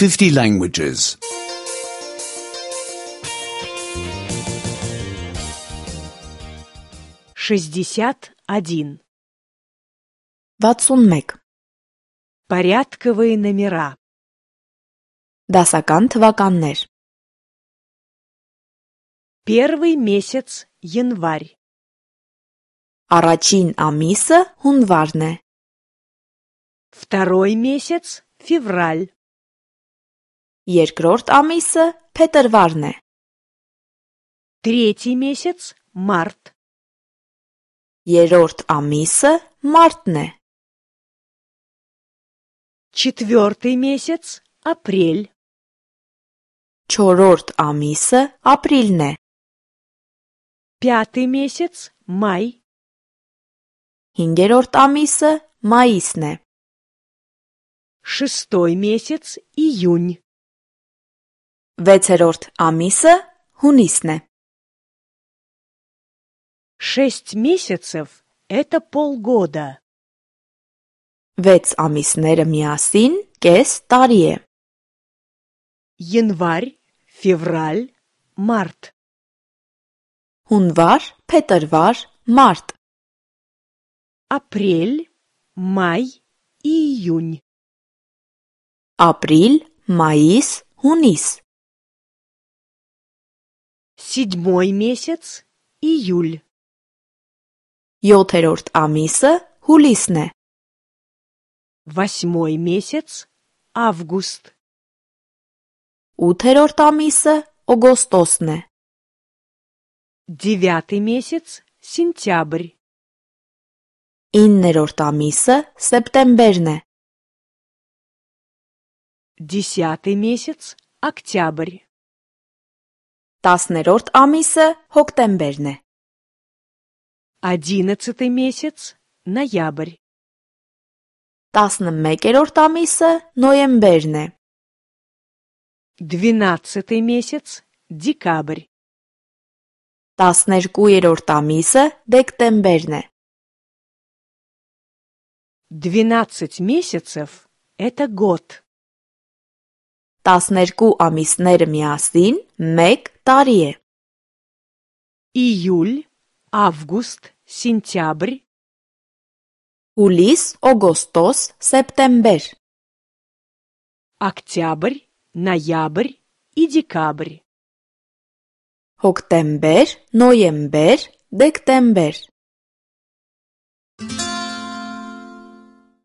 50 languages. 61. 61. Порядковые номера. Դասական թվականներ. Первый месяц – январь. Առաջին ամիսը հունվարն է. Второй месяц – февраль. Երկրորդ ամիսը փետրվարն է. Третий месяц – март. Երրորդ ամիսը մարտն է. Четвертый месяц – апрель. Չորրորդ ամիսը ապրիլն է. Пятый месяц – май. Հինգերորդ ամիսը մայիսն է. Шестой месяц – июнь. Վեցերորդ ամիսը հունիսն է. 6 месяцев – это полгода. 6 ամիսները միասին կես տարի է. Январь, февраль, март. Հունվար, փետրվար, մարտ. Апрель, май и июнь. Ապրիլ, մայիս, հունիս. Седьмой месяц – июль. 7-րդ ամիսը հուլիսն է. Восьмой месяц – август. 8-րդ ամիսը օգոստոսն է. Девятый месяц – сентябрь. 9-րդ ամիսը սեպտեմբերն է. Десятый месяц – октябрь. 10-րդ ամիսը հոկտեմբերն է. 11 месяц – ноябрь. 11-րդ ամիսը նոյեմբերն է. 12 месяц – декабрь. 12-րդ ամիսը դեկտեմբերն է. 12 месяцев – это год. 12 ամիսները միասին 1 տարի է. Июль, август, сентябрь. Հուլիս, օգոստոս, սեպտեմբեր. Октябрь, ноябрь и декабрь. Հոկտեմբեր, նոյեմբեր, դեկտեմբեր.